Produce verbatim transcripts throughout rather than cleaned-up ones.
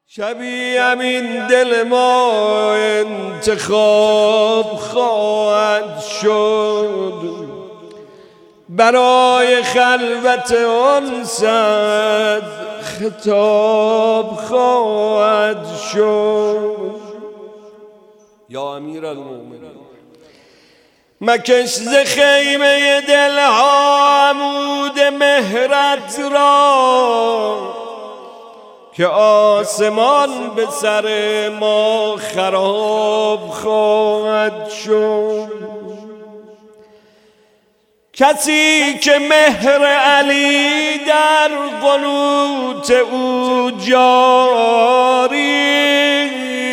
شبی همین دل ما انتخاب خواهد شد، برای خلوت انست خطاب خواهد شد. یا امیرالمومنین مکش ز خیمه دلها عمود مهرت را، که آسمان به سر ما خراب خواهد شد. کسی که مهر علی در قنوت او جاری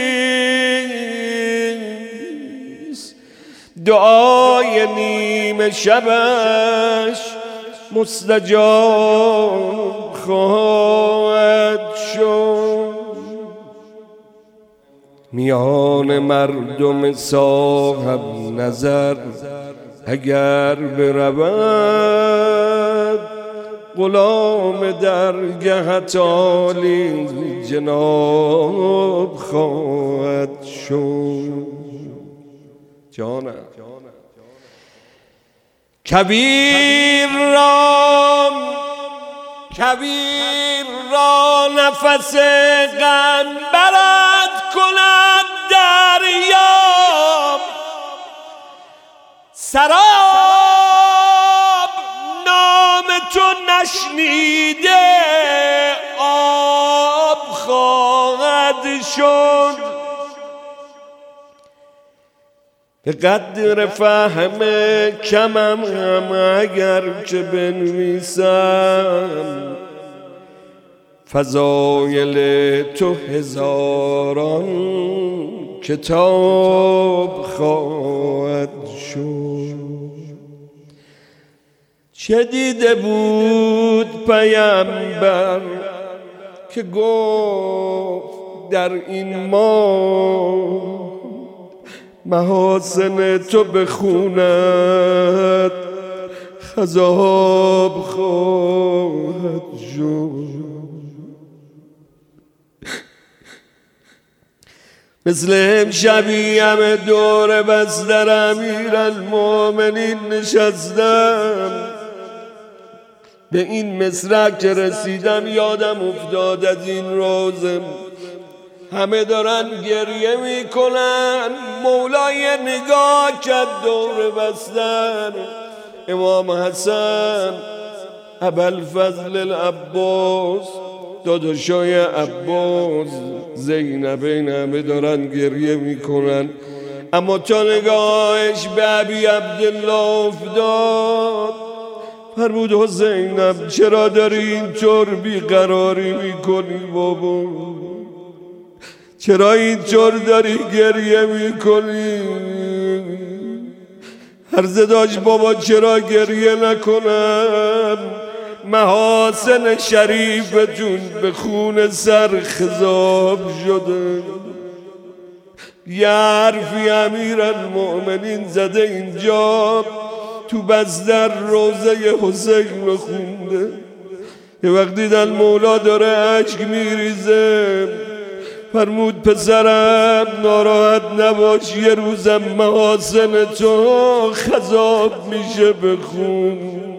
است، دعای نیمه شبش مستجاب خواهد شد. میان مردم صاحب نظر اگر برود، غلام درگهت عالی جناب خواهد شد. جانم کبیر را کبیر را نفس غم برد کند دریا، سراب نام تو نشنیده آب خواهد شد. به قدر فهم کمم هم اگر که بنویسم، فضایل تو هزاران کتاب خواهد شد. چه دیده بود پیامبر که گفت در این ماه محاسن تو بخوند خضاب خواهد شد. مثل امشبی همه دور بستر امیرالمومنین نشستم، به این مصرع که رسیدم یادم افتاد از این روزم. همه دارن گریه میکنن، مولای نگاه کرد دور بستر، امام حسن، ابوالفضل العباس، داداشای عباس، زینبین، همه دارن گریه میکنن. اما تا نگاهش به ابی عبدالله افتاد، فرمود حسینم چرا داری اینطور بیقراری میکنی بابا؟ چرا اینطور داری گریه میکنی؟ عرضه داشت بابا چرا گریه نکنم؟ محاسن شریفتون به خون سر خضاب شده. یه حرفی امیرالمومنین زده اینجا تو بستر روزه حسین رو خونده. یه وقت دیدن مولا داره اشک میریزه، فرمود پسرم ناراحت نباش، یه روزم محاسن تو خضاب میشه بخون.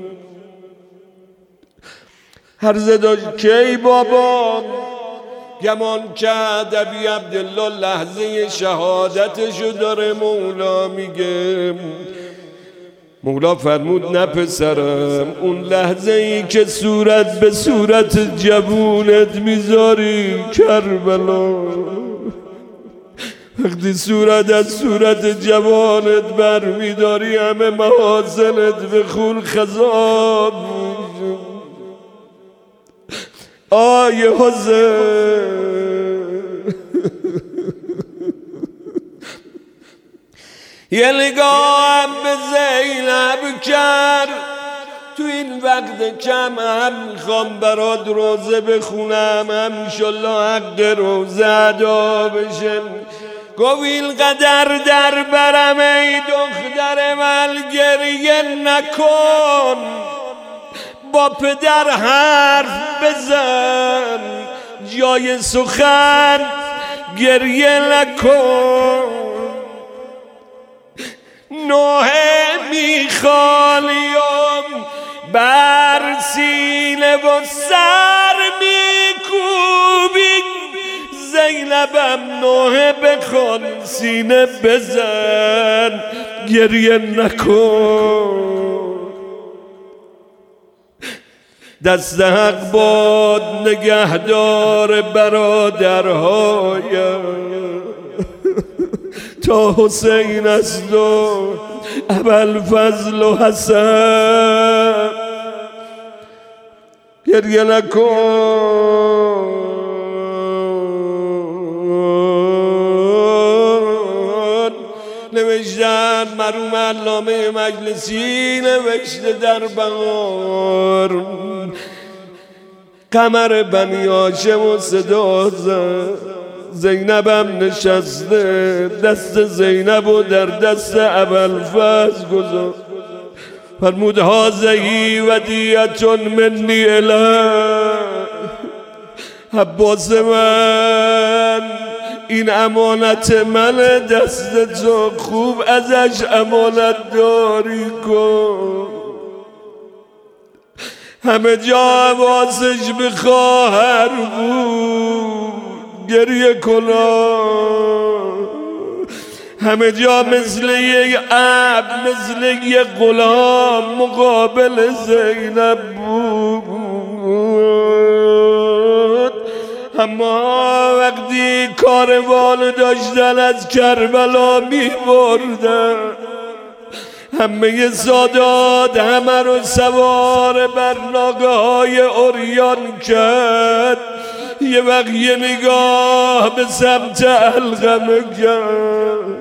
عرضه داشت کی بابا؟ گمان کرد ابی عبدالله لحظه شهادتشو داره مولا میگه. مولا فرمود نه پسرم، اون لحظه ای که صورت به صورت جوونت میذاری کربلا، وقتی صورت از صورت جوانت بر میداری همه محاسنت به خون خضاب میشه. آیه حسین یه نگاهم به زینب کرد، تو این وقت کم هم میخوام برات روزه بخونم، هم انشالله حق روزه ادا بشه. گفت اینقدر در برم ای دختر من گریه نکن، با پدر حرف بزن، جای سخن گریه نکن، نوح میخالیم بر سینه و سر میکوبی، زینبم نوح بخوان سینه بزن گریه نکن. دست حق باد نگهدار برادرهایم، تا حسین است و ابوالفضل و حسن گریه نکن. نوشتن مرحوم علامه مجلسی نوشته در بهار، قمر بنی هاشم و صدا زد، زینبم نشسته دست زینب و در دست ابوالفضل گذاشت، فرمود هذه ودیعة منی الیک، عباس من این امانت من دست تو، خوب ازش امانت داری کن. همه جا حواسش به خواهر بود گریه کنم، همه جا مثل یک عبد مثل یک غلام مقابل زینب بود. اما وقتی کاروان داشتن از کربلا می بردن، همه سادات همه رو سوار بر ناقه های عریان کرد، یه وقت یه نگاه به سمت علقمه کرد،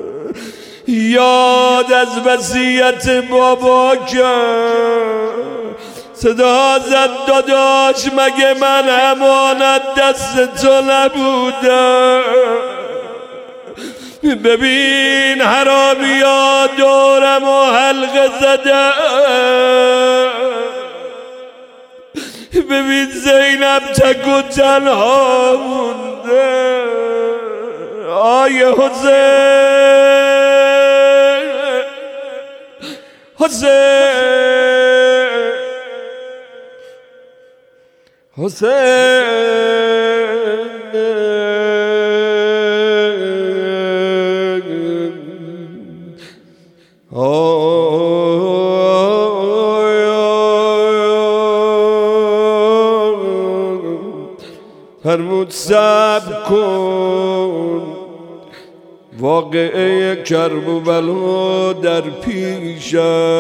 یاد از وصیت بابا کرد، صدا زد داداش مگه من امانت دست تو نبودم؟ ببین حرامیا دورم و حلقه زدم، ببین زینب تک و تنها مونده. آی حسین حسین حسین فرمود صبر کن، واقعه کرب و بلا در پیش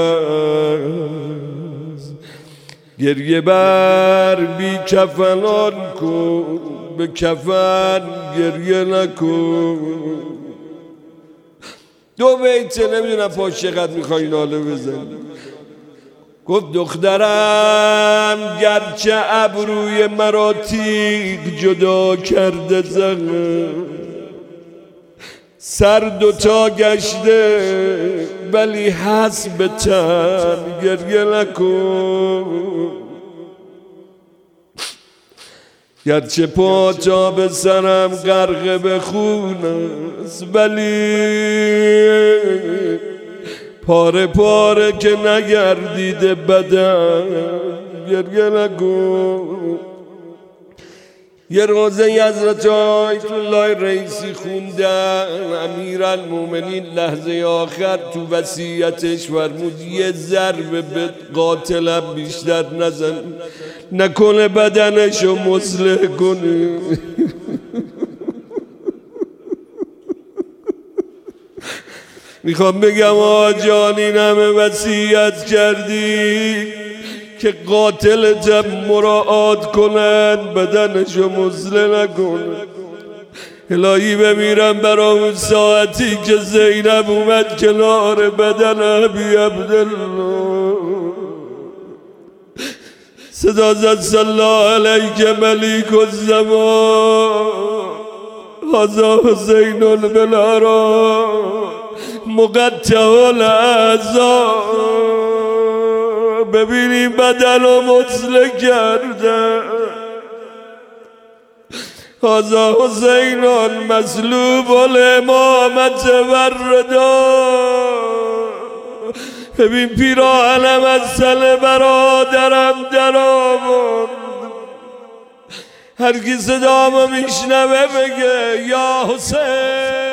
است، گریه بر بی کفنان کن، به کفن گریه نکن. دو بیت نمیدونم پاش چقدر میخوایی ناله بزنی. گفت دخترم گرچه ابروی مرا تیغ جدا کرده زن، سر دوتا گشته ولی حسب تن گریه نکن. گرچه پا تا به سرم غرق به خون است، ولی پاره پاره که نگردیده بدن گریه نکن. یه روزه حضرت آیت الله رئیسی خوندن، امیرالمومنین لحظه آخر تو وصیتش فرمود یه ضربه به قاتلم بیشتر نزن، نکنه بدنشو مصلح کنی. میخوام بگم آقا جان این همه وصیت کردی که قاتلتم مراعات کنن، بدنشو مصلح نکنه. الهی بمیرم برای اون ساعتی که زینب اومد کنار بدن ابی عبدالله، صدا زد صلی علیک ملیک الزمان هذا حسین البلارا مقطع الاعضا. ببینیم بدن رو مصلح کرده. هذا حسین المصلوب الامامت وردا. ببین پیراهنم از سل برادرم در آورد، هر کی صدامو میشنوه بگه یا حسین.